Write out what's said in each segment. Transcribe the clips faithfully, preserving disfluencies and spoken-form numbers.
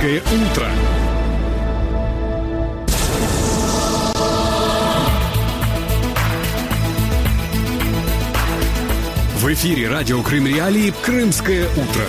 Крымское утро. В эфире радио Крым Реалии «Крымское утро».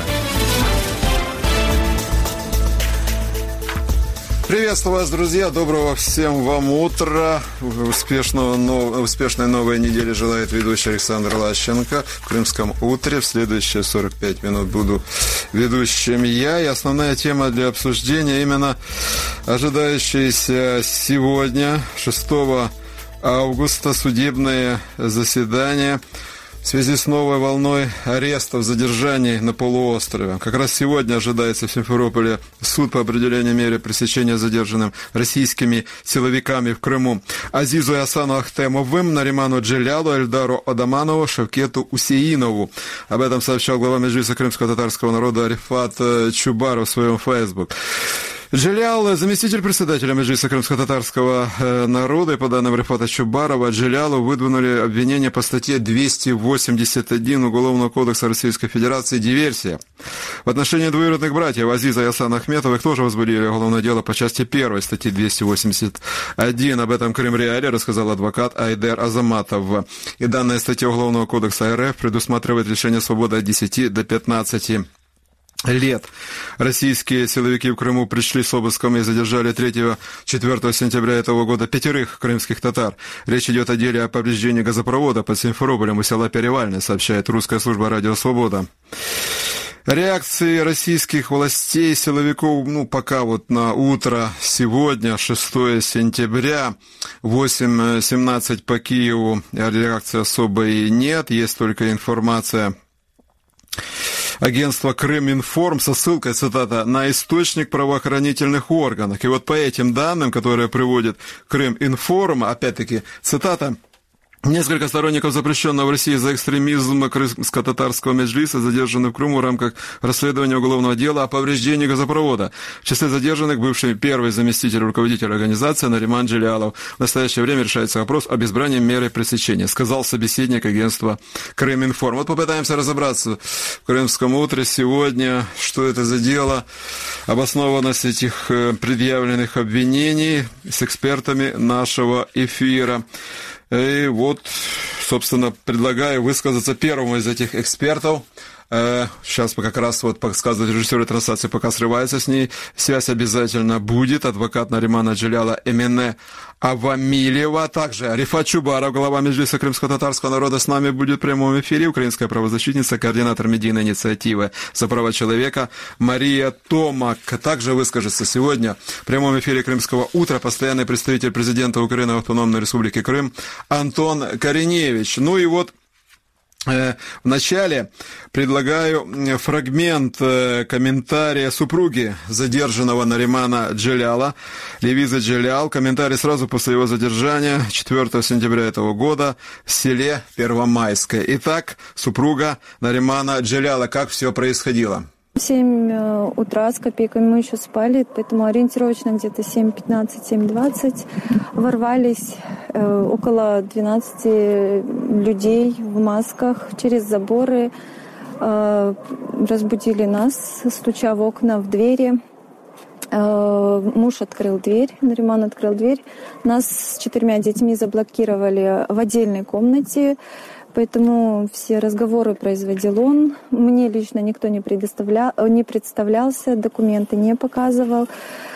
Приветствую вас, друзья. Доброго всем вам утра. Успешного, нов... Успешной новой недели желает ведущий Александр Лащенко. В Крымском утре в следующие сорок пять минут буду ведущим я. И основная тема для обсуждения именно ожидающееся сегодня, шестого августа, судебное заседание в связи с новой волной арестов, задержаний на полуострове. Как раз сегодня ожидается в Симферополе суд по определению меры пресечения задержанным российскими силовиками в Крыму Азизу и Асану Ахтемовым, Нариману Джелялу, Эльдару Адаманову, Шавкету Усеинову. Об этом сообщал глава Меджлиса крымского татарского народа Арифат Чубаров в своем фейсбук. Джелял, заместитель председателя Меджлиса крымско-татарского народа, и по данным Рифата Чубарова, Джелялу выдвинули обвинение по статье двести восемьдесят один Уголовного кодекса Российской Федерации «Диверсия». В отношении двоюродных братьев Азиза и Асана Ахметовых тоже возбудили уголовное дело по части первой статьи двести восемьдесят один. Об этом Крым Реалии рассказал адвокат Айдер Азаматов. И данная статья Уголовного кодекса РФ предусматривает лишение свободы от десяти до пятнадцати лет. Российские силовики в Крыму пришли с обыском и задержали третьего-четвёртого сентября этого года пятерых крымских татар. Речь идет о деле о повреждении газопровода под Симферополем у села Перевальное, сообщает русская служба «Радио Свобода». Реакции российских властей, силовиков, ну, пока вот на утро сегодня, шестого сентября, восемь семнадцать по Киеву, реакции особой нет, есть только информация агентство Крыминформ со ссылкой, цитата, на источник правоохранительных органов. И вот по этим данным, которые приводит Крыминформ, опять-таки, цитата, несколько сторонников запрещенного в России за экстремизм крымско-татарского меджлиса задержаны в Крыму в рамках расследования уголовного дела о повреждении газопровода. В числе задержанных бывший первый заместитель руководителя организации Нариман Джелялов. В настоящее время решается вопрос об избрании меры пресечения, сказал собеседник агентства Крыминформ. Вот попытаемся разобраться в Крымском утре сегодня, что это за дело, обоснованность этих предъявленных обвинений с экспертами нашего эфира. И вот, собственно, предлагаю высказаться первому из этих экспертов. Сейчас как раз вот подсказывает режиссер трансляции, пока срывается с ней. Связь обязательно будет. Адвокат Наримана Джеляла Эмине Авамилева. Также Арифат Чубаров, глава Меджлиса крымско-татарского народа, с нами будет в прямом эфире. Украинская правозащитница, координатор медийной инициативы за права человека Мария Томак. Также выскажется сегодня в прямом эфире Крымского утра постоянный представитель президента Украины в Автономной Республике Крым Антон Кореневич. Ну и вот вначале предлагаю фрагмент комментария супруги задержанного Наримана Джеляла, Левизы Джелял. Комментарий сразу после его задержания четвёртого сентября этого года в селе Первомайское. Итак, супруга Наримана Джеляла, как все происходило? семь утра с копейками мы еще спали, поэтому ориентировочно где-то семь пятнадцать, семь двадцать ворвались э, около двенадцати людей в масках через заборы, э, разбудили нас, стуча в окна, в двери. Э, муж открыл дверь, Нариман открыл дверь. Нас с четырьмя детьми заблокировали в отдельной комнате. Поэтому все разговоры производил он. Мне лично никто не, предоставлял, не представлялся, документы не показывал.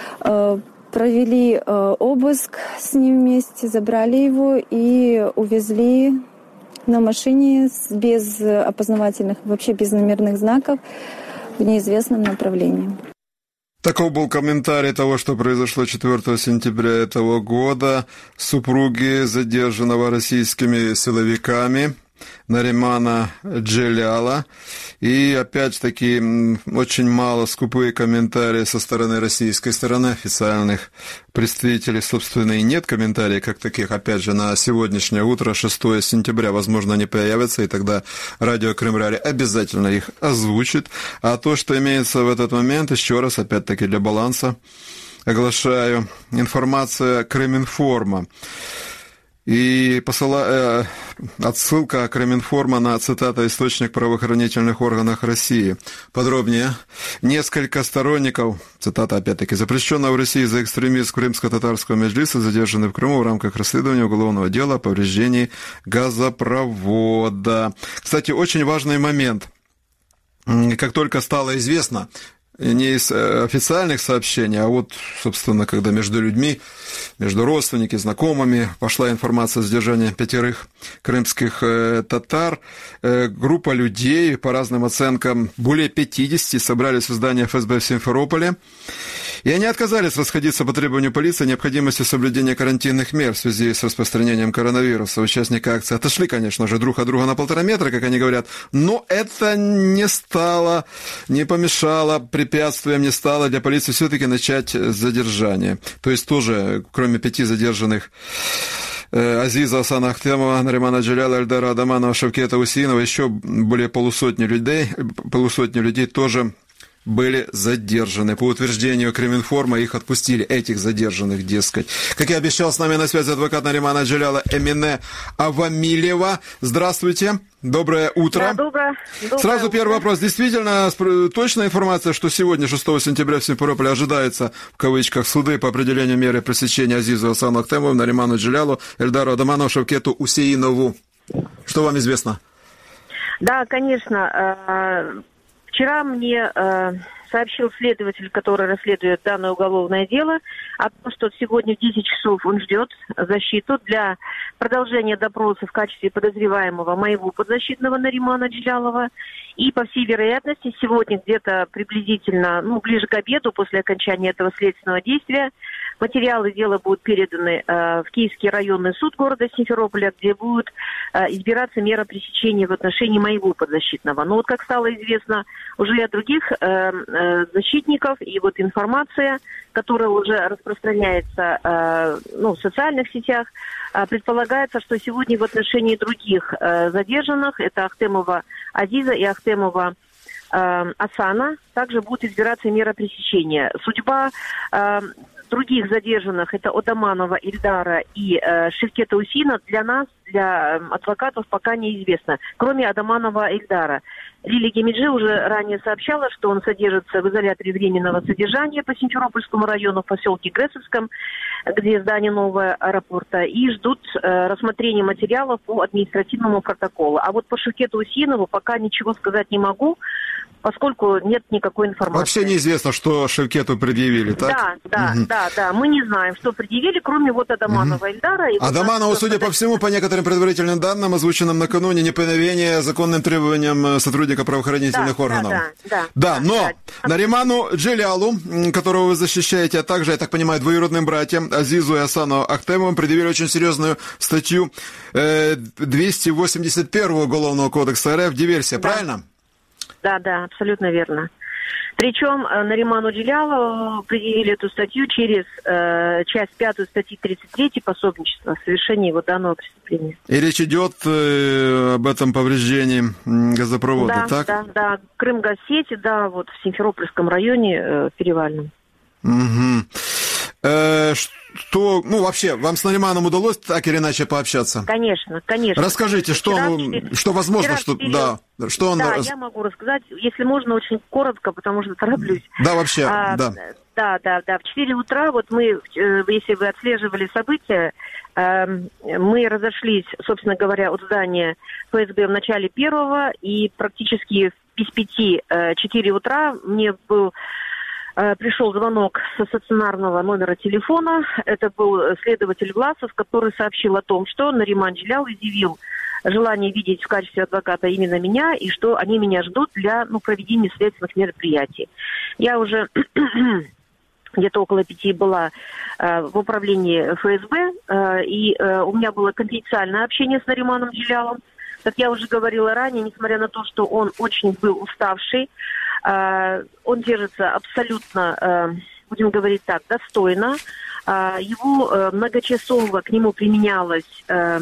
Провели обыск с ним вместе, забрали его и увезли на машине без опознавательных, вообще без номерных знаков в неизвестном направлении. Таков был комментарий того, что произошло четвёртого сентября этого года. Супруги задержанного российскими силовиками Наримана Джеляла. И опять-таки очень мало скупые комментарии со стороны российской стороны, официальных представителей, собственно, и нет комментариев как таких. Опять же, на сегодняшнее утро, шестого сентября, возможно, они появятся, и тогда радио Крым Реалии обязательно их озвучит. А то, что имеется в этот момент, еще раз, опять-таки, для баланса, оглашаю информация Крыминформа. И посыла... э, отсылка Криминформа на, цитата, источник в правоохранительных органах России. Подробнее. Несколько сторонников, цитата опять-таки, запрещенного в России за экстремизм крымско-татарского меджлиса задержаны в Крыму в рамках расследования уголовного дела о повреждении газопровода. Кстати, очень важный момент. Как только стало известно, не из официальных сообщений, а вот, собственно, когда между людьми, между родственниками, знакомыми пошла информация о задержании пятерых крымских э, татар, э, группа людей, по разным оценкам, более пятидесяти, собрались в здании эф эс бэ в Симферополе, и они отказались расходиться по требованию полиции о необходимости соблюдения карантинных мер в связи с распространением коронавируса. Участники акции отошли, конечно же, друг от друга на полтора метра, как они говорят, но это не стало, не помешало, препятствием не стало для полиции все-таки начать задержание. То есть тоже, кроме пяти задержанных, Азиза Асана Ахтемова, Наримана Джиляла, Эльдара Адаманова, Шавкета Усинова, еще более полусотни людей, полусотни людей тоже были задержаны. По утверждению Криминформа их отпустили, этих задержанных, дескать. Как я обещал, с нами на связи адвокат Наримана Джиляла Эмине Авамилева. Здравствуйте. Доброе утро. Да, доброе. доброе Сразу утро. первый вопрос. Действительно, точная информация, что сегодня, шестого сентября, в Симферополе ожидается, в кавычках, суды по определению меры пресечения Азизу Асану Ахтемову, Нариману Джилялу, Эльдару Адаманову, Шавкету Усеинову. Что вам известно? Да, конечно. Вчера мне э, сообщил следователь, который расследует данное уголовное дело, о том, что сегодня в десять часов он ждет защиту для продолжения допроса в качестве подозреваемого моего подзащитного Наримана Джилялова. И, по всей вероятности, сегодня где-то приблизительно, ну, ближе к обеду, после окончания этого следственного действия, материалы дела будут переданы э, в Киевский районный суд города Симферополя, где будет э, избираться мера пресечения в отношении моего подзащитного. Но вот, как стало известно уже и от других э, э, защитников, и вот информация, которая уже распространяется э, ну, в социальных сетях, э, предполагается, что сегодня в отношении других э, задержанных, это Ахтемова Азиза и Ахтемова э, Асана, также будет избираться мера пресечения. Судьба э, других задержанных, это Одаманова Ильдара и э, Шевкета Усина, для нас, для э, адвокатов, пока неизвестно, кроме Одаманова Ильдара. Лилия Гемиджи уже ранее сообщала, что он содержится в изоляторе временного содержания по Симферопольскому району в поселке Гресовском, где здание нового аэропорта, и ждут э, рассмотрения материалов по административному протоколу. А вот по Шевкету Усинову пока ничего сказать не могу, поскольку нет никакой информации. Вообще неизвестно, что Шевкету предъявили, так? Да, да, угу. да, да. Мы не знаем, что предъявили, кроме вот Адаманова угу. Ильдара. И Адаманову, вот, судя по всему, по некоторым предварительным данным, озвученным накануне, неповиновение законным требованиям сотрудника правоохранительных да, органов. Да, да, да. Да, да но да. Нариману Джилялу, которого вы защищаете, а также, я так понимаю, двоюродным братьям Азизу и Асану Ахтемовым, предъявили очень серьезную статью э, двести восемьдесят первого Уголовного кодекса эр эф, диверсия, да. Правильно? Да, да, абсолютно верно. Причем Нариману Джилялу предъявили эту статью через э, часть пятую статьи тридцать три пособничества в совершении его данного преступления. И речь идет э, об этом повреждении газопровода, да, так? Да, да, Крымгазсети, да, вот в Симферопольском районе, э, Перевальном. Угу. Э, что, ну, вообще, вам с Нариманом удалось так или иначе пообщаться? Конечно, конечно. Расскажите, что, вчера, он, что возможно, что, да, что он... Да, я могу рассказать, если можно, очень коротко, потому что тороплюсь. Да, вообще, а, да. Да, да, да. В четыре утра, вот мы, если вы отслеживали события, мы разошлись, собственно говоря, от здания эф эс бэ в начале первого, и практически без пяти четыре утра мне был... Пришел звонок со стационарного номера телефона. Это был следователь Власов, который сообщил о том, что Нариман Джилял изъявил желание видеть в качестве адвоката именно меня, и что они меня ждут для ну, проведения следственных мероприятий. Я уже где-то около пяти была э, в управлении эф эс бэ, э, и э, у меня было конфиденциальное общение с Нариманом Джилялом. Как я уже говорила ранее, несмотря на то, что он очень был уставший, Uh, он держится абсолютно, uh, будем говорить так, достойно. Uh, его uh, многочасово к нему применялась uh,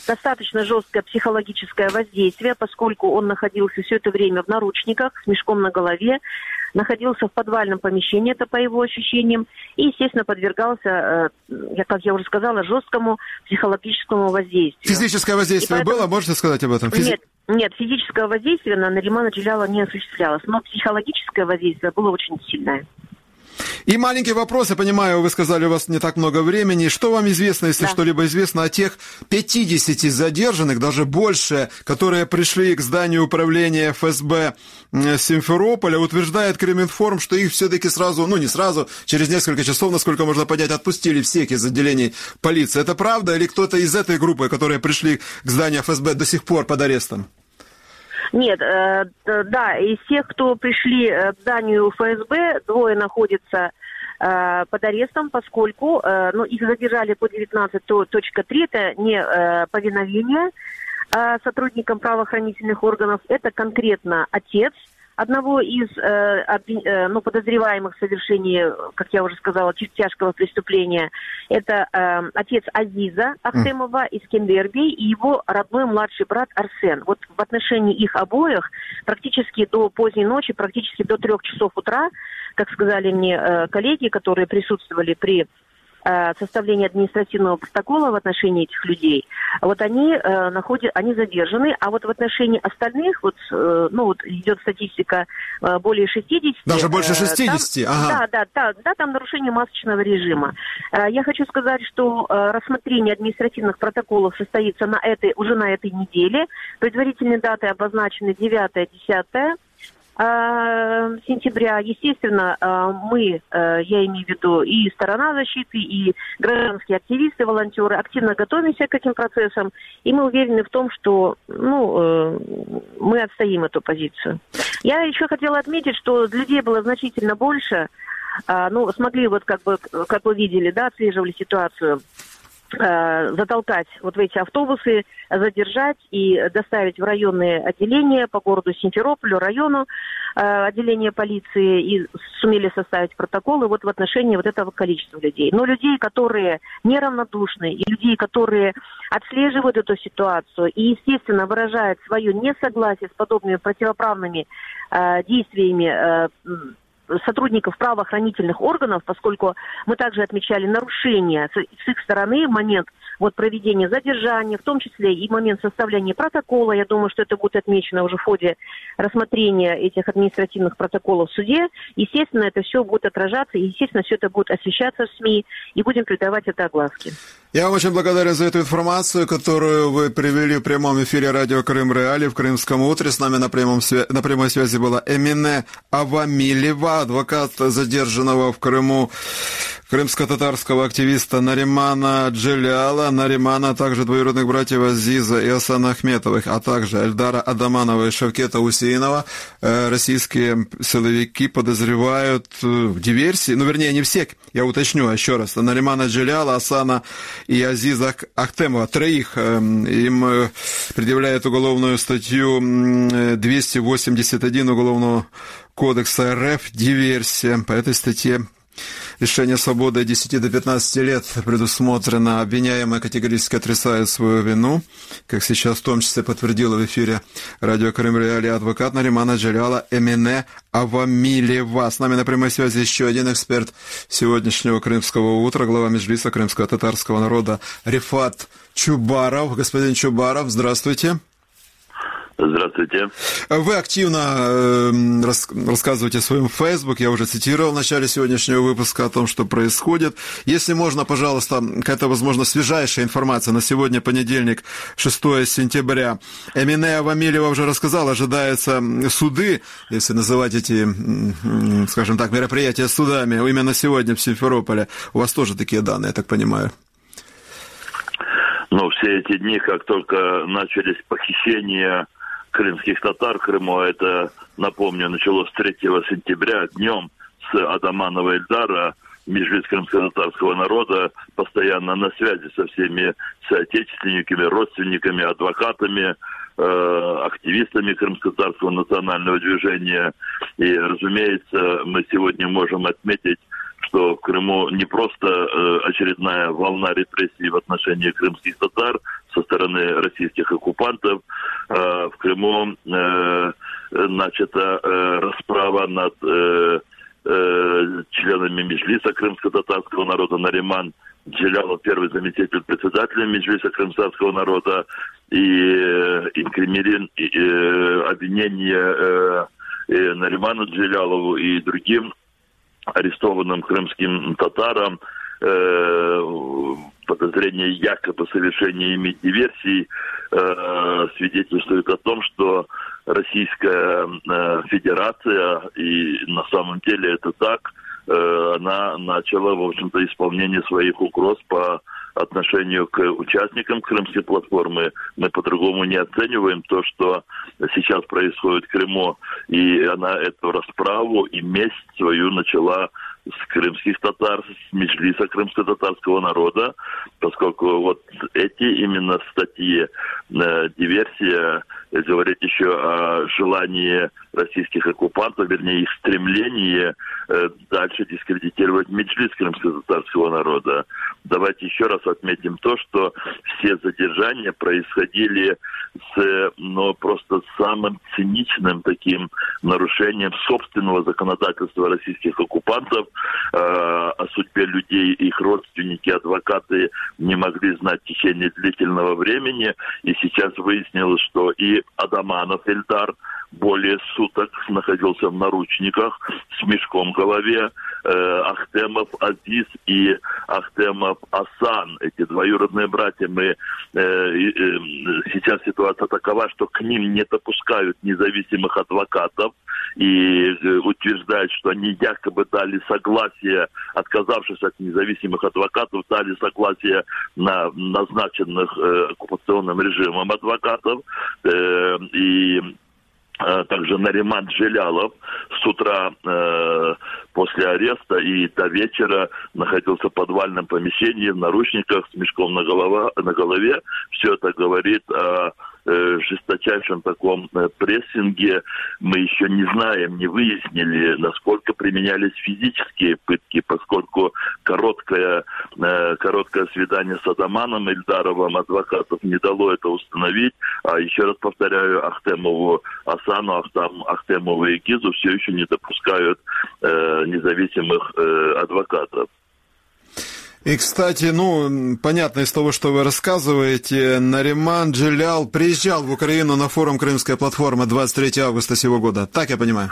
достаточно жесткое психологическое воздействие, поскольку он находился все это время в наручниках с мешком на голове, находился в подвальном помещении, это по его ощущениям, и, естественно, подвергался, как я уже сказала, жесткому психологическому воздействию. Физическое воздействие поэтому... было? Можете сказать об этом? Физи... Нет, нет, физическое воздействие на Наримана Джелялова не осуществлялось, но психологическое воздействие было очень сильное. И маленький вопрос, я понимаю, вы сказали, у вас не так много времени. Что вам известно, если да. что-либо известно о тех пятидесяти задержанных, даже больше, которые пришли к зданию управления эф эс бэ Симферополя? Утверждает Криминформ, что их все-таки сразу, ну не сразу, через несколько часов, насколько можно понять, отпустили всех из отделений полиции. Это правда или кто-то из этой группы, которые пришли к зданию эф эс бэ, до сих пор под арестом? Нет, э, да, из тех, кто пришли к зданию эф эс бэ, двое находятся э, под арестом, поскольку э, ну, их задержали по девятнадцать точка три, это не э, повиновение э, сотрудникам правоохранительных органов, это конкретно отец одного из э, обвин... э, ну, подозреваемых в совершении, как я уже сказала, тяжкого преступления. Это э, отец Азиза Ахтемова из Кенберби и его родной младший брат Арсен. Вот в отношении их обоих практически до поздней ночи, практически до трех часов утра, как сказали мне э, коллеги, которые присутствовали при составления административного протокола в отношении этих людей, вот они э, находят, они задержаны, а вот в отношении остальных, вот, э, ну вот идет статистика э, более шестидесяти. Даже больше шестидесяти? Э, там, ага. да, да, да, да, там нарушение масочного режима. Э, я хочу сказать, что э, рассмотрение административных протоколов состоится на этой, уже на этой неделе. Предварительные даты обозначены девятое-десятое сентября. Естественно, мы, я имею в виду и сторона защиты, и гражданские активисты, волонтеры, активно готовимся к этим процессам, и мы уверены в том, что ну, мы отстоим эту позицию. Я еще хотела отметить, что людей было значительно больше, ну, смогли, вот как бы, как вы видели, да, отслеживали ситуацию, затолкать вот в эти автобусы, задержать и доставить в районные отделения по городу Симферополю, району э, отделения полиции, и сумели составить протоколы вот в отношении вот этого количества людей. Но людей, которые неравнодушны, и людей, которые отслеживают эту ситуацию и, естественно, выражают свое несогласие с подобными противоправными э, действиями э, сотрудников правоохранительных органов, поскольку мы также отмечали нарушения с их стороны в момент вот, проведения задержания, в том числе и момент составления протокола. Я думаю, что это будет отмечено уже в ходе рассмотрения этих административных протоколов в суде. Естественно, это все будет отражаться, и, естественно, все это будет освещаться в СМИ, и будем придавать это огласке. Я вам очень благодарен за эту информацию, которую вы привели в прямом эфире радио Крым Реалии в Крымском утре. С нами на, прямом свя... на прямой связи была Эмине Авамилева, адвокат задержанного в Крыму крымско-татарского активиста Наримана Джеляла, Наримана, а также двоюродных братьев Азиза и Асана Ахметовых, а также Эльдара Адаманова и Шавкета Усейнова. Российские силовики подозревают в диверсии, ну, вернее, не все, я уточню еще раз, Наримана Джеляла, Асана и Азиза Ахтемова, троих. Им предъявляют уголовную статью двести восемьдесят один Уголовного кодекса РФ «Диверсия». По этой статье лишение свободы от десяти до пятнадцати лет предусмотрено. Обвиняемые категорически отрицают свою вину, как сейчас в том числе подтвердила в эфире радио Крым Реалии адвокат Наримана Джеляла Эмине Авамилева. С нами на прямой связи еще один эксперт сегодняшнего крымского утра, глава Меджлиса крымского татарского народа Рифат Чубаров. Господин Чубаров, здравствуйте. Здравствуйте. Вы активно э, рас, рассказываете в своем Facebook, я уже цитировал в начале сегодняшнего выпуска о том, что происходит. Если можно, пожалуйста, какая-то, возможно, свежайшая информация на сегодня, понедельник, шестое сентября. Эмине Авамилева уже рассказал, ожидаются суды, если называть эти, скажем так, мероприятия судами, именно сегодня в Симферополе. У вас тоже такие данные, я так понимаю? Ну, все эти дни, как только начались похищения крымских татар в Крыму, это, напомню, началось третьего сентября, днем с Адаманова Эльдара, Меджлис крымского татарского народа, постоянно на связи со всеми соотечественниками, родственниками, адвокатами, э, активистами крымско-татарского национального движения. И, разумеется, мы сегодня можем отметить, что в Крыму не просто э, очередная волна репрессий в отношении крымских татар со стороны российских оккупантов. В Крыму начата расправа над членами Меджлиса крымско-татарского народа. Нариман Джелялов, первый заместитель председателя Меджлиса крымско-татарского народа, и инкриминирован обвинение Нариману Джелялову и другим арестованным крымским татарам, подозрение якобы совершения ими диверсий, свидетельствует о том, что Российская Федерация, и на самом деле это так, она начала, в общем-то, исполнение своих угроз по отношению к участникам Крымской платформы. Мы по-другому не оцениваем то, что сейчас происходит в Крыму. И она эту расправу и месть свою начала с крымских татар, с Меджлиса крымско-татарского народа, поскольку вот эти именно статьи, э, диверсия, говорит еще о желании российских оккупантов, вернее, их стремлении э, дальше дискредитировать Меджлис крымско-татарского народа. Давайте еще раз отметим то, что все задержания происходили с, ну, просто самым циничным таким нарушением собственного законодательства российских оккупантов. Э, о судьбе людей, их родственники, адвокаты не могли знать в течение длительного времени. И сейчас выяснилось, что и Адаманов Эльдар более суток находился в наручниках с мешком в голове. Э, Ахтемов Азиз и Ахтемов Асан, эти двоюродные братья, мы, э, э, сейчас ситуация такова, что к ним не допускают независимых адвокатов и э, утверждают, что они якобы дали согласие, отказавшись от независимых адвокатов, дали согласие на назначенных э, оккупационным режимом адвокатов. Э, и также Нариман Джелялов с утра э, после ареста и до вечера находился в подвальном помещении в наручниках с мешком на, голова, на голове. Все это говорит о э, жесточайшем таком э, прессинге. Мы еще не знаем, не выяснили, насколько применялись физические пытки, поскольку короткое, э, короткое свидание с Адаманом Эльдаровым адвокатов не дало это установить. А еще раз повторяю, Ахтемову Асану, Ахтам, Ахтемову и Гизу все еще не допускают э, независимых э, адвокатов. И, кстати, ну, понятно из того, что вы рассказываете, Нариман Джелял приезжал в Украину на форум «Крымская платформа» двадцать третьего августа сего года. Так я понимаю?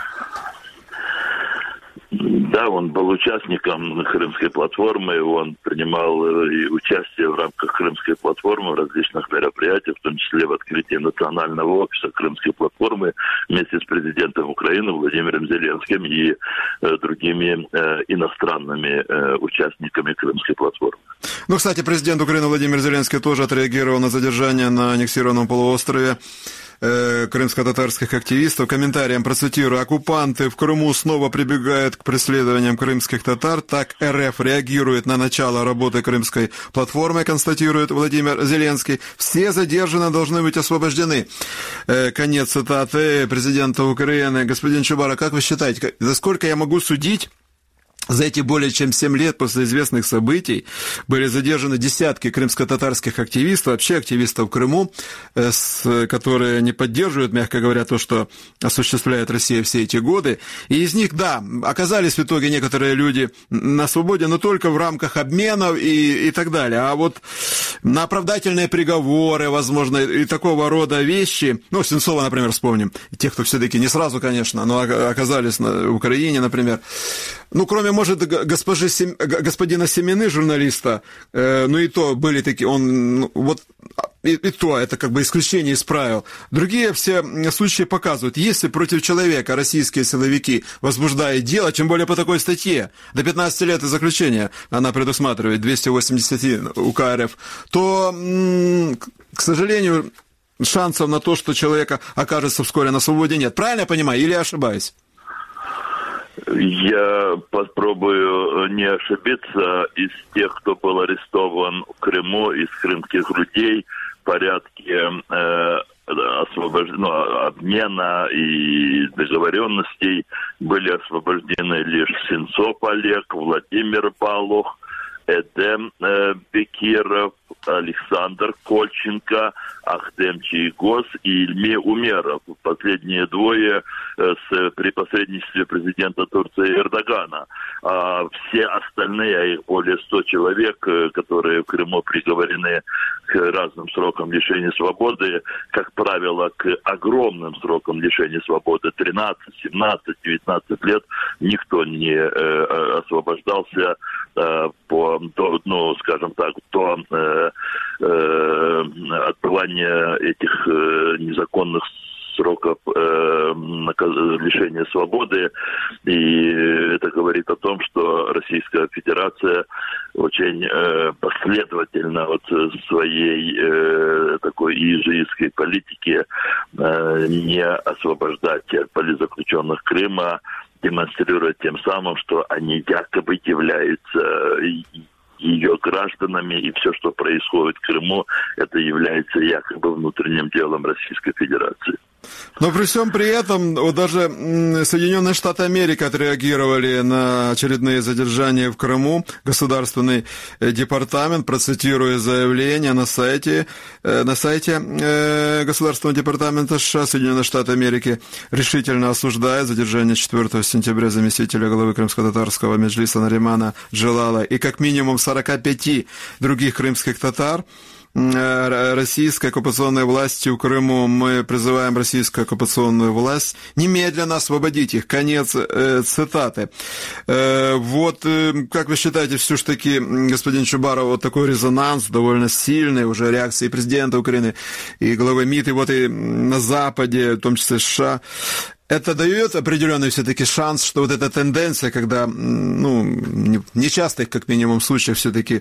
Да, он был участником Крымской платформы, он принимал и участие в рамках Крымской платформы в различных мероприятиях, в том числе в открытии национального офиса Крымской платформы вместе с президентом Украины Владимиром Зеленским и э, другими э, иностранными э, участниками Крымской платформы. Ну, кстати, президент Украины Владимир Зеленский тоже отреагировал на задержание на аннексированном полуострове крымско-татарских активистов. Комментарием процитирую: оккупанты в Крыму снова прибегают к преследованиям крымских татар. Так РФ реагирует на начало работы Крымской платформы, констатирует Владимир Зеленский. Все задержанные должны быть освобождены. Конец цитаты президента Украины. Господин Чубаров, как вы считаете, за сколько я могу судить? За эти более чем семь лет после известных событий были задержаны десятки крымско-татарских активистов, вообще активистов в Крыму, которые не поддерживают, мягко говоря, то, что осуществляет Россия все эти годы. И из них, да, оказались в итоге некоторые люди на свободе, но только в рамках обменов и, и так далее. А вот на оправдательные приговоры, возможно, и такого рода вещи, ну, Сенцова, например, вспомним, тех, кто все-таки не сразу, конечно, но оказались на Украине, например. Ну, кроме, может, госпожи, господина Семены, журналиста, э, ну и то были такие, он, ну, вот, и, и то, это как бы исключение из правил. Другие все случаи показывают, если против человека российские силовики возбуждают дело, тем более по такой статье, до пятнадцати лет заключения она предусматривает, двести восемьдесят УК РФ, то, м- к сожалению, шансов на то, что человек окажется вскоре на свободе, нет. Правильно я понимаю или я ошибаюсь? Я попробую не ошибиться. Из тех, кто был арестован в Крыму, из крымских людей, в порядке э, освобож... ну, обмена и договоренностей были освобождены лишь Сенцов Олег, Владимир Балух, Эдем Бекиров, Александр Кольченко, Ахтем Чайгоз и Ильми Умеров. Последние двое с, при посредничестве президента Турции Эрдогана. А все остальные, а их более ста человек, которые в Крыму приговорены к разным срокам лишения свободы, как правило, к огромным срокам лишения свободы, тринадцать, семнадцать, девятнадцать лет, никто не э, освобождался э, по, до, ну, скажем так, до э, э, отбывания этих э, незаконных сроков э, лишения свободы. И это говорит о том, что Российская Федерация очень э, последовательно вот в своей э, такой иезуитской политике э, не освобождать политзаключенных Крыма, демонстрирует тем самым, что они якобы являются ее гражданами, и все, что происходит в Крыму, это является якобы внутренним делом Российской Федерации. Но при всем при этом вот даже Соединенные Штаты Америки отреагировали на очередные задержания в Крыму. Государственный департамент, процитируя заявление на сайте, на сайте Государственного департамента США, Соединенные Штаты Америки решительно осуждает задержание четвёртого сентября заместителя главы крымско-татарского меджлиса Наримана Джелала и как минимум сорока пяти других крымских татар. Российской оккупационной власти в Крыму. Мы призываем российскую оккупационную власть немедленно освободить их. Конец э, цитаты. Э, вот, э, как вы считаете, все-таки, господин Чубаров, вот такой резонанс, довольно сильный уже реакции президента Украины и главы МИД, и вот и на Западе, в том числе США, это дает определенный все-таки шанс, что вот эта тенденция, когда, ну, нечастых, как минимум, случаев все-таки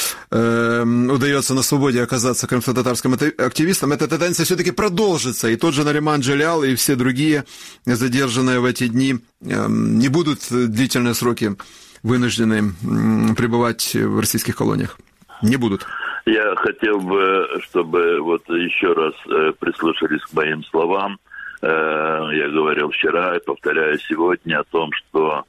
э, удается на свободе оказаться крымско-татарским активистам, эта тенденция все-таки продолжится, и тот же Нариман Джелал и все другие задержанные в эти дни э, не будут длительные сроки вынуждены э, пребывать в российских колониях. Не будут. Я хотел бы, чтобы вот еще раз э, прислушались к моим словам. Я говорил вчера и повторяю сегодня о том, что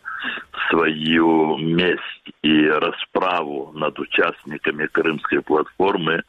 свою месть и расправу над участниками Крымской платформы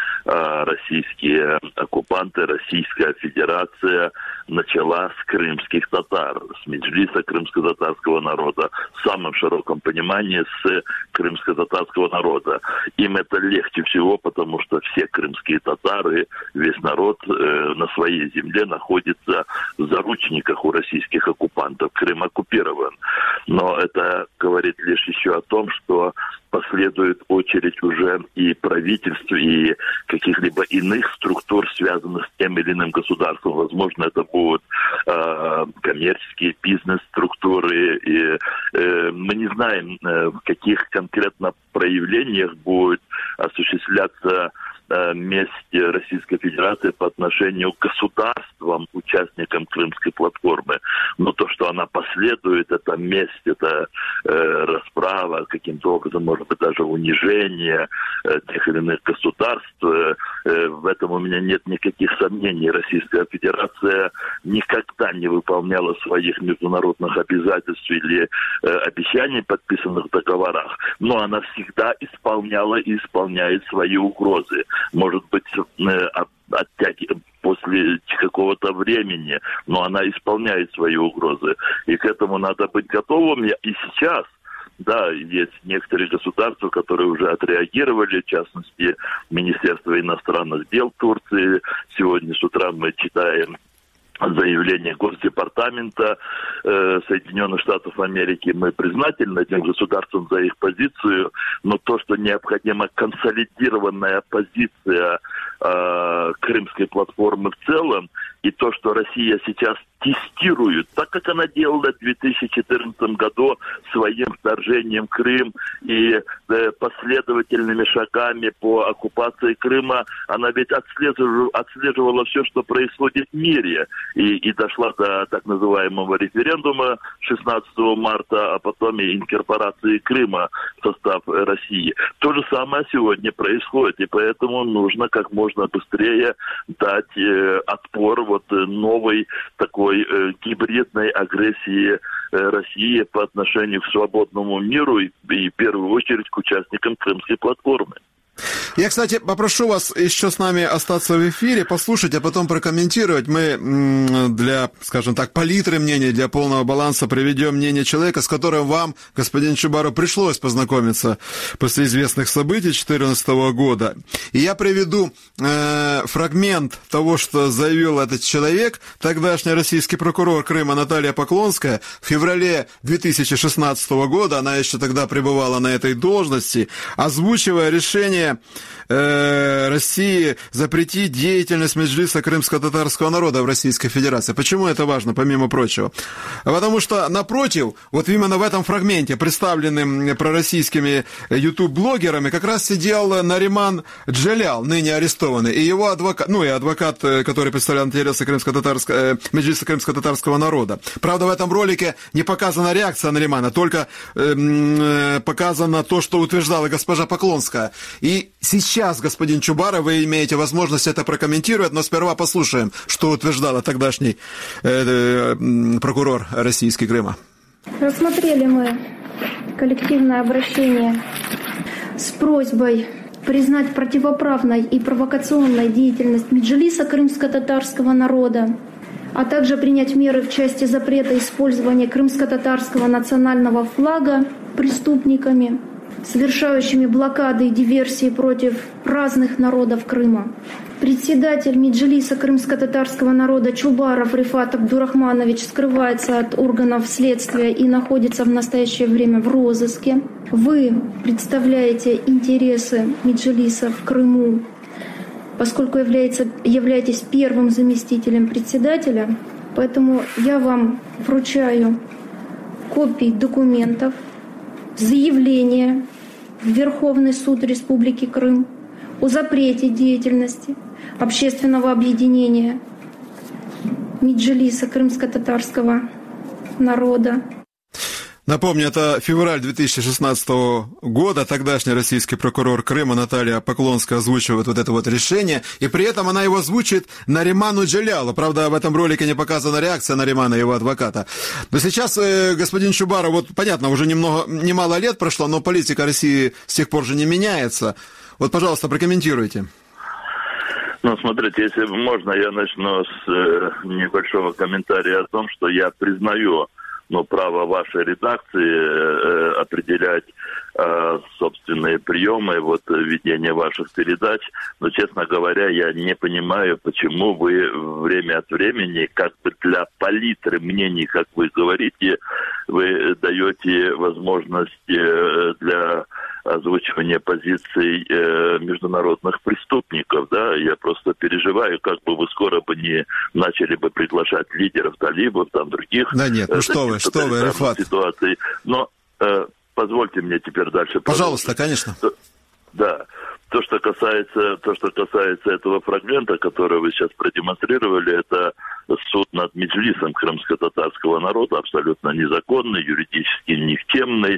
российские оккупанты, Российская Федерация начала с крымских татар, с меджлиса крымско-татарского народа, в самом широком понимании с крымско-татарского народа. Им это легче всего, потому что все крымские татары, весь народ э, на своей земле находится в заручниках у российских оккупантов. Крым оккупирован. Но это говорит лишь еще о том, что последует очередь уже и правительств, и каких-либо иных структур, связанных с тем или иным государством. Возможно, это будут э, коммерческие бизнес-структуры. И, э, мы не знаем, э, в каких конкретно проявлениях будет осуществляться э, месть Российской Федерации по отношению к государствам, участникам Крымской платформы. Но то, что она последует, это месть, это э, расправа, каким-то образом, может быть, даже унижение э, тех или иных государств. Э, в этом у меня нет никаких сомнений. Российская Федерация никогда не выполняла своих международных обязательств или э, обещаний, подписанных в договорах, но она всегда исполняла и исполняет свои угрозы. Может быть, э, оттяги после какого-то времени, но она исполняет свои угрозы. И к этому надо быть готовым. И сейчас, да, есть некоторые государства, которые уже отреагировали, в частности, Министерство иностранных дел Турции. Сегодня с утра мы читаем заявление Госдепартамента э, Соединенных Штатов Америки. Мы признательны этим государствам за их позицию, но то, что необходима консолидированная позиция э, Крымской платформы в целом, и то, что Россия сейчас тестирует, так как она делала в две тысячи четырнадцатом году своим вторжением в Крым и э, последовательными шагами по оккупации Крыма, она ведь отслеживала, отслеживала все, что происходит в мире, и, и дошла до так называемого референдума шестнадцатого марта, а потом и инкорпорации Крыма в состав России. То же самое сегодня происходит, и поэтому нужно как можно быстрее дать э, отпор вот новой такой гибридной агрессии России по отношению к свободному миру и, и в первую очередь к участникам Крымской платформы. Я, кстати, попрошу вас еще с нами остаться в эфире, послушать, а потом прокомментировать. Мы для, скажем так, палитры мнений, для полного баланса приведем мнение человека, с которым вам, господин Чубаров, пришлось познакомиться после известных событий две тысячи четырнадцатого года. И я приведу э, фрагмент того, что заявил этот человек, тогдашний российский прокурор Крыма Наталья Поклонская, в феврале две тысячи шестнадцатого года, она еще тогда пребывала на этой должности, озвучивая решение России запретить деятельность Меджлиса крымско-татарского народа в Российской Федерации. Почему это важно, помимо прочего? Потому что, напротив, вот именно в этом фрагменте, представленным пророссийскими ютуб-блогерами, как раз сидел Нариман Джалял, ныне арестованный, и его адвокат, ну и адвокат, который представлял интересы крымско-татарского, Меджлиса крымско-татарского народа. Правда, в этом ролике не показана реакция Наримана, только э, показано то, что утверждала госпожа Поклонская. И сейчас, господин Чубаров, вы имеете возможность это прокомментировать, но сперва послушаем, что утверждала тогдашний э, э, прокурор российский Крыма. Рассмотрели мы коллективное обращение с просьбой признать противоправной и провокационной деятельность Меджлиса крымско-татарского народа, а также принять меры в части запрета использования крымско-татарского национального флага преступниками, совершающими блокады и диверсии против разных народов Крыма. Председатель Меджлиса крымско-татарского народа Чубаров Рифат Абдурахманович скрывается от органов следствия и находится в настоящее время в розыске. Вы представляете интересы Меджлиса в Крыму, поскольку является, являетесь первым заместителем председателя, поэтому я вам вручаю копии документов, заявление в Верховный суд Республики Крым о запрете деятельности общественного объединения Меджлиса крымско-татарского народа. Напомню, это февраль две тысячи шестнадцатого года, тогдашний российский прокурор Крыма Наталья Поклонская озвучивает вот это вот решение, и при этом она его озвучит Нариману Джалялу. Правда, в этом ролике не показана реакция Наримана, его адвоката. Но сейчас, э, господин Чубаров, вот понятно, уже немного, немало лет прошло, но политика России с тех пор же не меняется. Вот, пожалуйста, прокомментируйте. Ну, смотрите, если можно, я начну с э, небольшого комментария о том, что я признаю, но право вашей редакции э, определять э, собственные приемы, вот, ведения ваших передач. Но, честно говоря, я не понимаю, почему вы время от времени, как бы для палитры мнений, как вы говорите, вы даете возможность э, для озвучивания позиций э, международных преступников, да, я просто переживаю, как бы вы скоро бы не начали бы приглашать лидеров талибов, там, других... Да нет, ну э, что вы, что вы, Рифат. Ситуаций. Но э, позвольте мне теперь дальше... Пожалуйста, конечно. Да. То, что касается, то, что касается этого фрагмента, который вы сейчас продемонстрировали, это суд над Меджлисом крымско-татарского народа, абсолютно незаконный, юридически никчемный.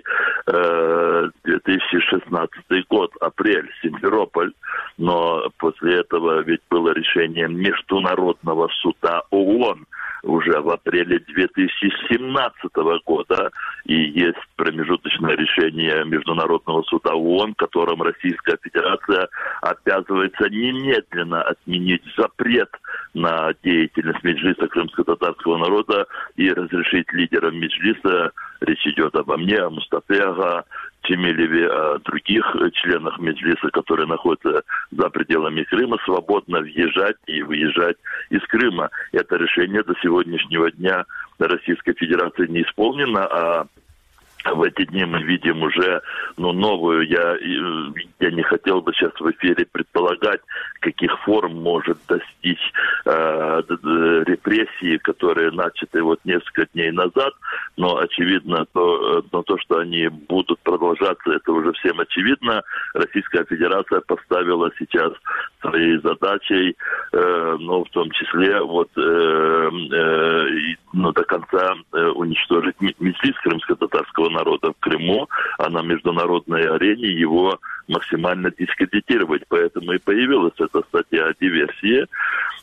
две тысячи шестнадцатый год, апрель, Симферополь. Но после этого ведь было решение Международного суда ООН уже в апреле две тысячи семнадцатого года, и есть промежуточное решение Международного суда ООН, которым Российская Федерация обязывается немедленно отменить запрет на деятельность Меджлиса крымско-татарского народа и разрешить лидерам Меджлиса, речь идет обо мне, о Мустафе Ага, Чемилеве, о других членах Меджлиса, которые находятся за пределами Крыма, свободно въезжать и выезжать из Крыма. Это решение до сегодняшнего дня Российской Федерации не исполнено, а в эти дни мы видим уже ну, новую, я, я не хотел бы сейчас в эфире предполагать, каких форм может достичь э, репрессии, которые начаты вот несколько дней назад, но очевидно, то, но то, что они будут продолжаться, это уже всем очевидно. Российская Федерация поставила сейчас своей задачей, э, ну, в том числе, вот, э, э, ну, до конца э, уничтожить Меджлис крымско-татарского народа в Крыму, а на международной арене его максимально дискредитировать. Поэтому и появилась эта статья о диверсии.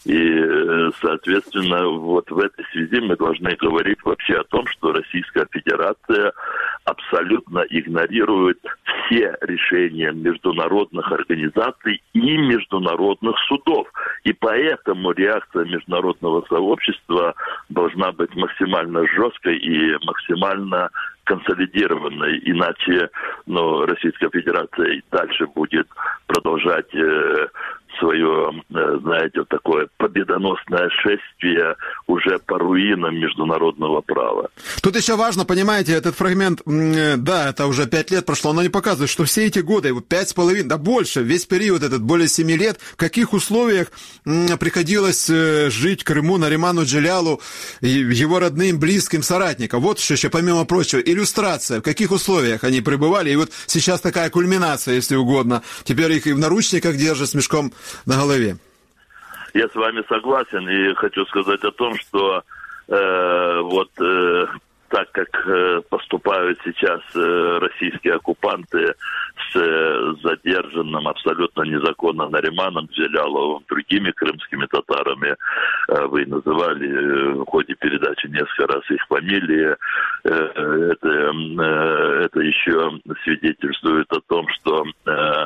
И, соответственно, вот в этой связи мы должны говорить вообще о том, что Российская Федерация абсолютно игнорирует все решения международных организаций и международных судов. И поэтому реакция международного сообщества должна быть максимально жесткой и максимально консолидированной. Иначе ну, Российская Федерация и дальше будет продолжать э, свое, э, знаете, вот такое победоносное шествие уже по руинам международного права. Тут еще важно, понимаете, этот фрагмент, да, это уже пять лет прошло, но не показывает, что все эти годы, пять с половиной, да больше, весь период этот, более семи лет, в каких условиях приходилось жить Крыму, Нариману Джелялу, его родным, близким, соратникам. Вот что еще, помимо прочего, иллюстрация, в каких условиях они пребывали, и вот сейчас такая кульминация, если угодно. Теперь их и в наручниках держат с мешком на голове. Я с вами согласен и хочу сказать о том, что э, вот э, так как э, поступают сейчас э, российские оккупанты с э, задержанным абсолютно незаконно Нариманом Джеляловым, другими крымскими татарами, э, вы называли э, в ходе передачи несколько раз их фамилии, э, это, э, это еще свидетельствует о том, что э,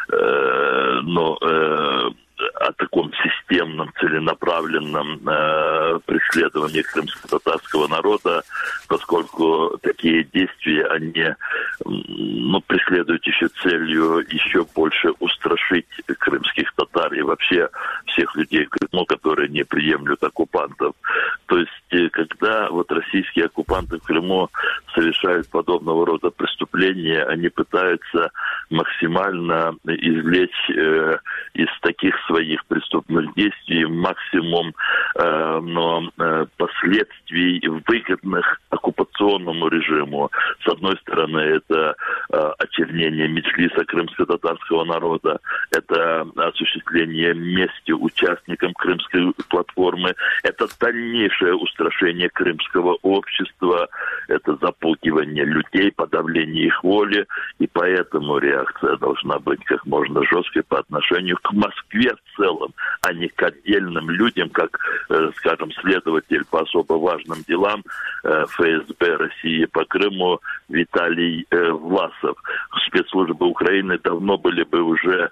э, ну, э, о таком системном, целенаправленном э, преследовании крымско-татарского народа, поскольку такие действия, они ну, преследуют еще целью еще больше устрашить крымских татар и вообще всех людей в Крыму, которые не приемлют оккупантов. То есть, когда вот российские оккупанты в Крыму совершают подобного рода преступления, они пытаются максимально извлечь э, из таких своих преступных действий максимум э, но, э, последствий, выгодных оккупационному режиму. С одной стороны, это э, очернение меджлиса крымско-татарского народа, это осуществление мести участникам крымской платформы, это дальнейшее устрашение крымского общества, это запугивание людей, подавление их воли, и поэтому реакция должна быть как можно жесткой по отношению к Москве в целом, а не к отдельным людям, как, э, скажем, следователь по особо важным делам э, эф эс бэ России по Крыму Виталий э, Власов. Спецслужбы Украины давно были бы уже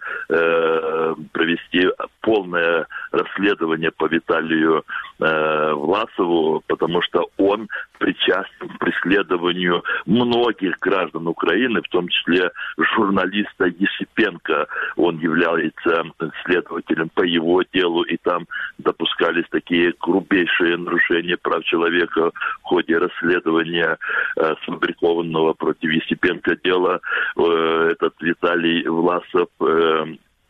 э, провести полное расследование по Виталию э, Власову, потому что он причастен к преследованию многих граждан Украины, в том числе журналиста Есипенко. Он является следователем по его делу, и там допускались такие грубейшие нарушения прав человека в ходе расследования э, сфабрикованного против Есипенко дела. Э, этот Виталий Власов э,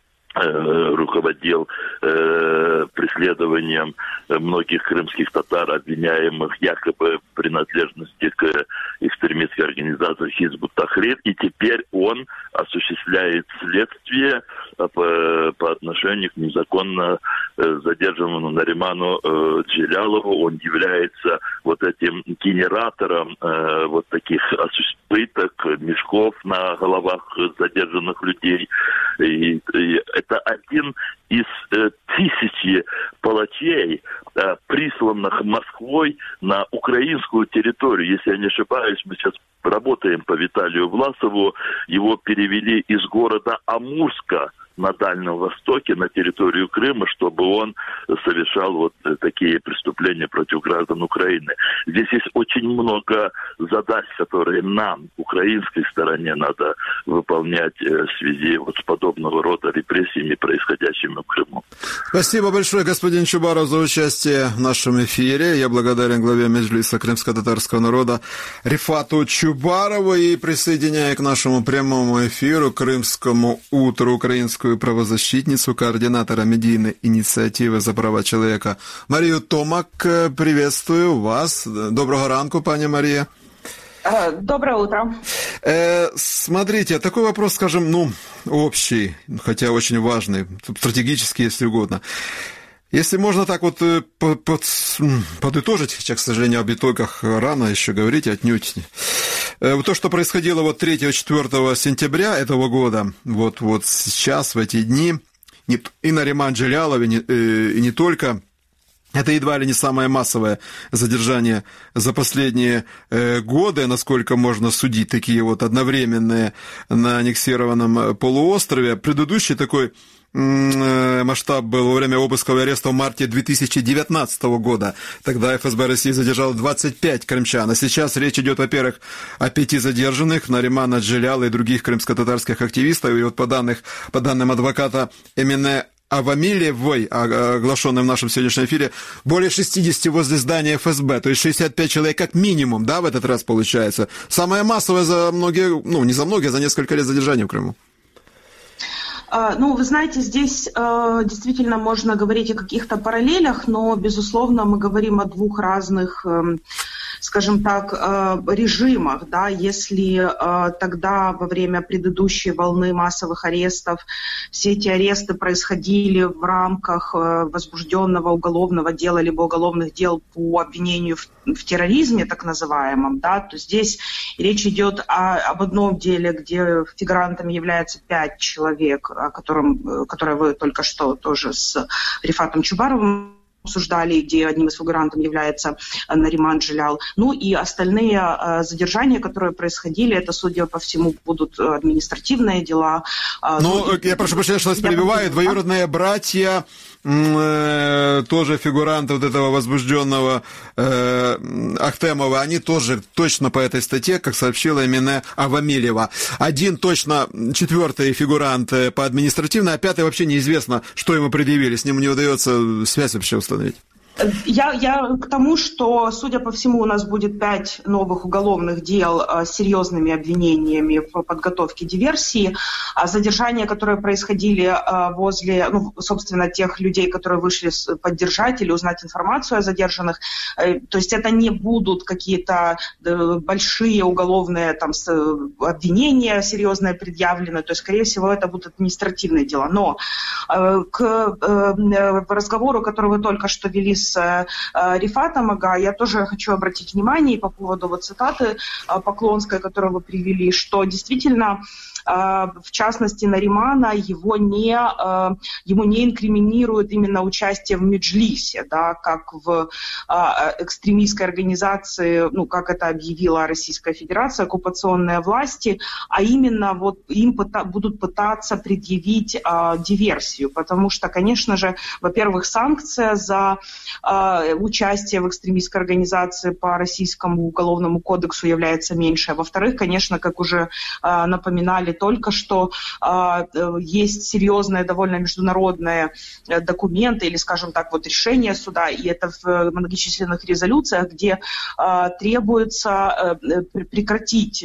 руководил э, преследованием многих крымских татар, обвиняемых якобы в принадлежности к экстремистской организации Хизб ут-Тахрир, и теперь он осуществляет следствие по, по отношению к незаконно э, задержанному Нариману э, Джелялову. Он является вот этим генератором э, вот таких пыток, мешков на головах задержанных людей. И, и это один из э, тысячи палачей, э, присланных Москвой на украинскую территорию. Если я не ошибаюсь, мы сейчас работаем по Виталию Власову. Его перевели из города Амурска на Дальнем Востоке, на территорию Крыма, чтобы он совершал вот такие преступления против граждан Украины. Здесь есть очень много задач, которые нам, украинской стороне, надо выполнять в связи вот с подобного рода репрессиями, происходящими в Крыму. Спасибо большое, господин Чубаров, за участие в нашем эфире. Я благодарен главе Меджлиса крымско-татарского народа Рифату Чубарову и присоединяю к нашему прямому эфиру Крымскому утру украинскую правозащитницу, координатора медийной инициативы за права человека Марию Томак. Приветствую вас. Доброго ранку, пани Мария. Доброе утро. Э, смотрите, такой вопрос, скажем, ну, общий, хотя очень важный, стратегический, если угодно. Если можно так вот под, под, подытожить, хотя, к сожалению, об итогах рано еще говорить, отнюдь. То, что происходило вот третьего-четвёртого сентября этого года, вот, вот сейчас, в эти дни, и Нариман Джелялов, и не, и не только. Это едва ли не самое массовое задержание за последние э, годы, насколько можно судить, такие вот одновременные на аннексированном полуострове. Предыдущий такой э, масштаб был во время обыска и ареста в марте две тысячи девятнадцатого года. Тогда эф эс бэ России задержало двадцать пять крымчан. А сейчас речь идет, во-первых, о пяти задержанных, Наримана Джеляла и других крымско-татарских активистов. И вот по, данных, по данным адвоката Эмине Авамилевой, оглашенной в нашем сегодняшнем эфире, более шестьдесят возле здания эф эс бэ, то есть шестьдесят пять человек как минимум, да, в этот раз получается. Самое массовое за многие, ну, не за многие, а за несколько лет задержания в Крыму. Ну, вы знаете, здесь э, действительно можно говорить о каких-то параллелях, но, безусловно, мы говорим о двух разных, э, скажем так, э, режимах. Да? Если э, тогда, во время предыдущей волны массовых арестов, все эти аресты происходили в рамках э, возбужденного уголовного дела либо уголовных дел по обвинению в, в терроризме, так называемом, да, то здесь речь идет о, об одном деле, где фигурантами является пять человек, о котором, которое вы только что тоже с Рифатом Чубаровым обсуждали, где одним из фигурантов является Нариман Джелял. Ну и остальные э, задержания, которые происходили, это, судя по всему, будут административные дела. Э, ну, ну, я прошу прощения, что вас перебиваю. Двоюродные братья, э, тоже фигуранты вот этого возбужденного э, Ахтемова, они тоже точно по этой статье, как сообщила Эмине Авамилева. Один точно, четвертый фигурант по административной, а пятый вообще неизвестно, что ему предъявили. С ним не удается связь вообще установить. Я, я к тому, что, судя по всему, у нас будет пять новых уголовных дел с серьезными обвинениями в подготовке диверсии. Задержания, которые происходили возле, ну, собственно, тех людей, которые вышли поддержать или узнать информацию о задержанных, то есть это не будут какие-то большие уголовные там обвинения серьезные предъявлены, то есть, скорее всего, это будут административные дела. Но к разговору, который вы только что вели с с Рифатом Ага, я тоже хочу обратить внимание по поводу вот цитаты Поклонской, которую вы привели, что действительно, в частности, Наримана его не, ему не инкриминируют именно участие в Меджлисе, да, как в экстремистской организации, ну, как это объявила Российская Федерация, оккупационные власти, а именно вот им пыта, будут пытаться предъявить диверсию, потому что, конечно же, во-первых, санкция за участие в экстремистской организации по Российскому уголовному кодексу является меньше. Во-вторых, конечно, как уже напоминали только что, есть серьезные довольно международные документы или, скажем так, вот решения суда, и это в многочисленных резолюциях, где требуется прекратить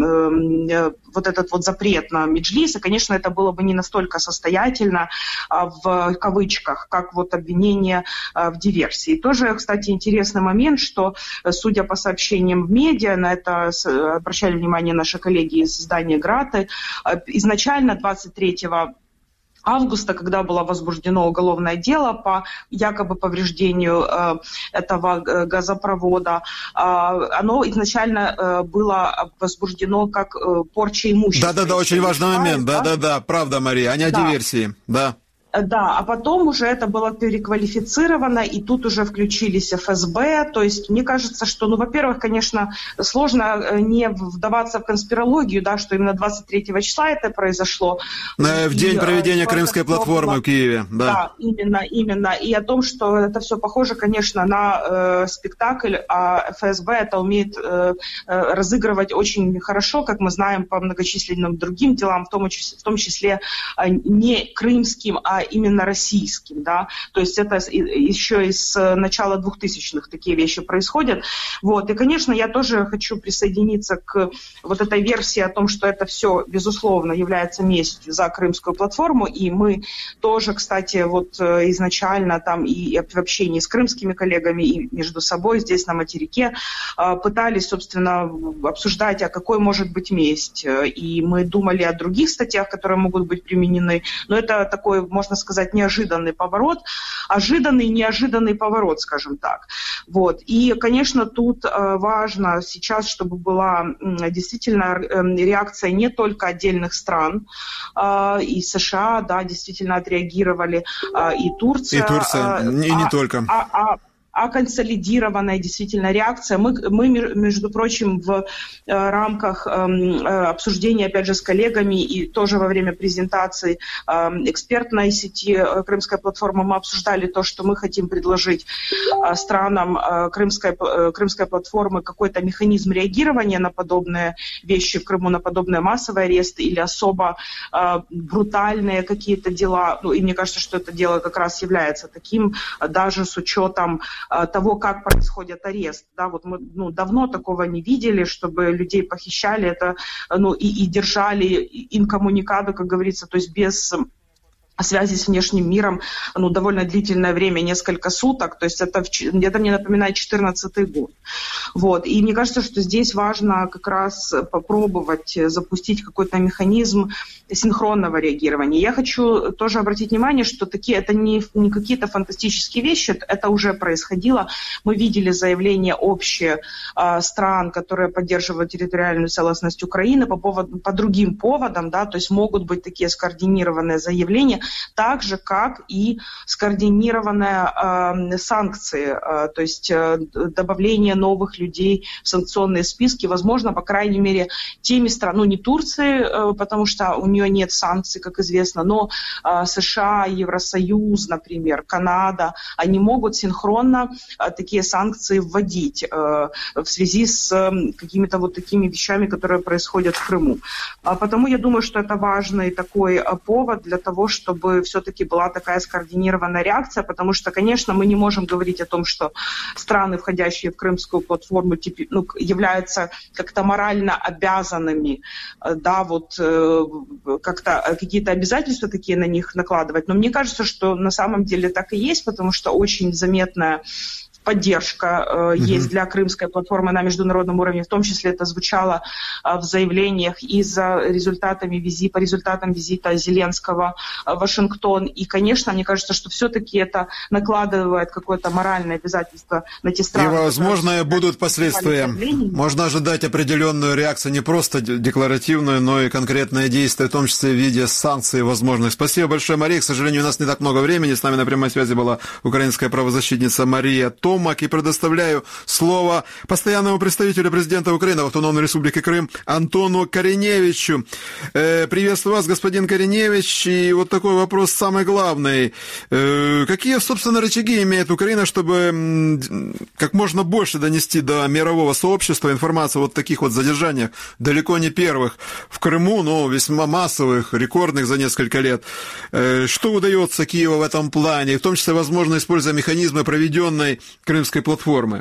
вот этот вот запрет на Меджлис. И, конечно, это было бы не настолько состоятельно в кавычках, как вот обвинение в диверсии. И тоже, кстати, интересный момент, что, судя по сообщениям в медиа, на это обращали внимание наши коллеги из издания «Граты», изначально двадцать третьего августа, когда было возбуждено уголовное дело по якобы повреждению э, этого газопровода, э, оно изначально э, было возбуждено как э, порча имущества. Да-да-да, очень важный момент, да-да-да, правда, Мария, а не о да. диверсии, да. Да, а потом уже это было переквалифицировано, и тут уже включились эф эс бэ. То есть мне кажется, что, ну, во-первых, конечно, сложно не вдаваться в конспирологию, да, что именно двадцать третьего числа это произошло. В день и, проведения э, Крымской платформы было... в Киеве, да. Да, именно, именно. И о том, что это все похоже, конечно, на э, спектакль, а эф эс бэ это умеет э, разыгрывать очень хорошо, как мы знаем по многочисленным другим делам, в том числе, в том числе не крымским, а именно российским, да, то есть это еще из начала двухтысячных такие вещи происходят, вот, и, конечно, я тоже хочу присоединиться к вот этой версии о том, что это все, безусловно, является местью за Крымскую платформу, и мы тоже, кстати, вот изначально там и в общении с крымскими коллегами, и между собой здесь на материке пытались, собственно, обсуждать, а какой может быть месть, и мы думали о других статьях, которые могут быть применены, но это такой, можно можно сказать, неожиданный поворот, ожиданный неожиданный поворот, скажем так. Вот. И, конечно, тут важно сейчас, чтобы была действительно реакция не только отдельных стран, и США, да, действительно отреагировали, и Турция. И Турция, и не а, только. А, а, а консолидированная действительно реакция. Мы, мы, между прочим, в э, рамках э, обсуждения, опять же, с коллегами и тоже во время презентации э, экспертной сети э, Крымская платформа мы обсуждали то, что мы хотим предложить э, странам э, Крымской, э, Крымской платформы какой-то механизм реагирования на подобные вещи в Крыму, на подобные массовые аресты или особо э, брутальные какие-то дела. Ну, и мне кажется, что это дело как раз является таким, даже с учетом того, как происходит арест. Да, вот мы ну, давно такого не видели, чтобы людей похищали это, ну, и, и держали инкоммуникадо, как говорится, то есть без связи с внешним миром, ну, довольно длительное время, несколько суток, то есть это, это мне напоминает четырнадцатый год. Вот. И мне кажется, что здесь важно как раз попробовать запустить какой-то механизм синхронного реагирования. Я хочу тоже обратить внимание, что такие, это не, не какие-то фантастические вещи, это уже происходило. Мы видели заявления общие э, стран, которые поддерживают территориальную целостность Украины по, поводу, по другим поводам, да, то есть могут быть такие скоординированные заявления, так же, как и скоординированные э, санкции, э, то есть э, добавление новых людей в санкционные списки, возможно, по крайней мере, теми странами, ну, не Турции, э, потому что у нее нет санкций, как известно, но э, США, Евросоюз, например, Канада, они могут синхронно э, такие санкции вводить э, в связи с э, какими-то вот такими вещами, которые происходят в Крыму. А потому я думаю, что это важный такой э, повод для того, чтобы чтобы все-таки была такая скоординированная реакция, потому что, конечно, мы не можем говорить о том, что страны, входящие в Крымскую платформу, ну, являются как-то морально обязанными, да, вот как-то какие-то обязательства такие на них накладывать. Но мне кажется, что на самом деле так и есть, потому что очень заметная поддержка э, uh-huh. есть для Крымской платформы на международном уровне, в том числе это звучало э, в заявлениях и за результатами визита, по результатам визита Зеленского э, в Вашингтон. И, конечно, мне кажется, что все-таки это накладывает какое-то моральное обязательство на те страны. И, возможно, будут последствия. Можно ожидать определенную реакцию, не просто декларативную, но и конкретные действия, в том числе в виде санкций возможных. Спасибо большое, Мария. К сожалению, у нас не так много времени. С нами на прямой связи была украинская правозащитница Мария Томак. И предоставляю слово постоянному представителю президента Украины в Автономной Республике Крым Антону Кореневичу. Э, приветствую вас, господин Кореневич. И вот такой вопрос самый главный. Э, какие, собственно, рычаги имеет Украина, чтобы м, как можно больше донести до мирового сообщества информацию о вот таких вот задержаниях, далеко не первых в Крыму, но весьма массовых, рекордных за несколько лет. Э, что удается Киеву в этом плане, в том числе, возможно, используя механизмы проведенной Кримської платформи?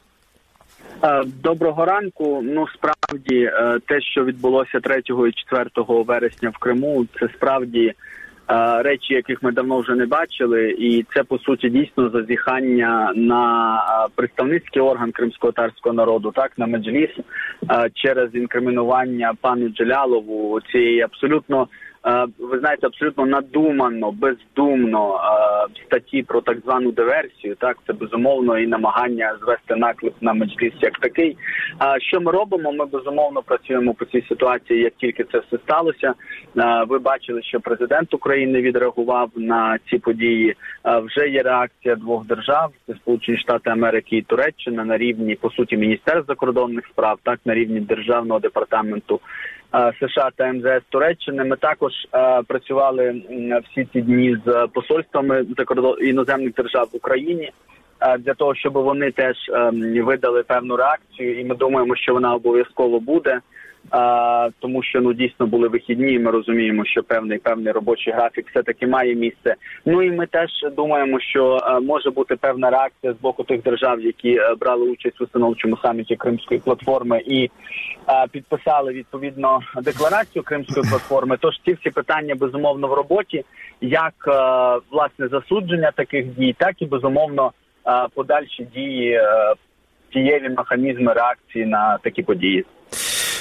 Доброго ранку. Ну, справді, те, що відбулося третього і четвертого вересня в Криму, це справді речі, яких ми давно вже не бачили, і це, по суті, дійсно зазіхання на представницький орган кримсько-татарського народу, так, на Меджліс, через інкримінування пану Джелялову цієї абсолютно, ви знаєте, абсолютно надумано, бездумно статті про так звану диверсію, так, це безумовно і намагання звести наклеп на Меджліс як такий. Що ми робимо? Ми безумовно працюємо по цій ситуації, як тільки це все сталося. Ви бачили, що президент України відреагував на ці події. Вже є реакція двох держав, це Сполучені Штати Америки і Туреччина, на рівні, по суті, Міністерств закордонних справ, так, на рівні Державного департаменту США та ем зе ес Туреччини. Ми також е, працювали всі ці дні з посольствами закордон... іноземних держав в Україні е, для того, щоб вони теж е, видали певну реакцію, і ми думаємо, що вона обов'язково буде, е, тому що, ну, дійсно були вихідні, і ми розуміємо, що певний певний робочий графік все-таки має місце. Ну і ми теж думаємо, що е, може бути певна реакція з боку тих держав, які е, брали участь в установчому саміті Кримської платформи і підписали, відповідно, декларацію Кримської платформи. Тож ці всі питання, безумовно, в роботі, як, власне, засудження таких дій, так і, безумовно, подальші дії, дієві механізми реакції на такі події.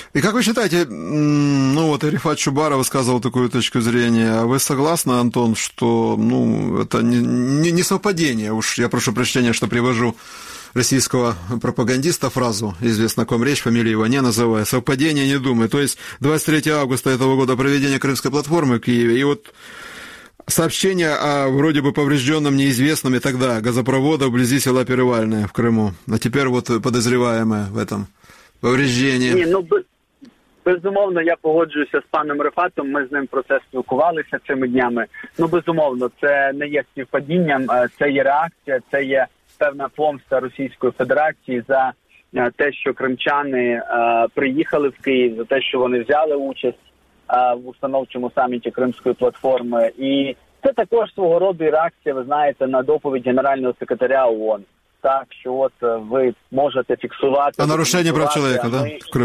И как вы считаете, ну вот Рифат Чубаров высказывал такую точку зрения, а вы согласны, Антон, что ну, это не, не, не совпадение, уж я прошу прощения, что привожу российского пропагандиста фразу, известно о ком речь, фамилию его не называя, совпадение не думаю, то есть двадцать третьего августа этого года проведение Крымской платформы в Киеве, и вот сообщение о вроде бы поврежденном, неизвестном и тогда газопровода вблизи села Перевальное в Крыму, а теперь вот подозреваемое в этом повреждении. Ні, ну, безумовно, я погоджуюся з паном Рифатом, ми з ним про це спілкувалися цими днями. Ну, безумовно, це не є співпадінням, це є реакція, це є певна помста Російської Федерації за те, що кримчани приїхали в Київ, за те, що вони взяли участь в установчому саміті Кримської платформи. І це також свого роду реакція, ви знаєте, на доповідь Генерального секретаря ООН. Так, що от ви можете фіксувати... А нарушення прав чоловіка, ми... да?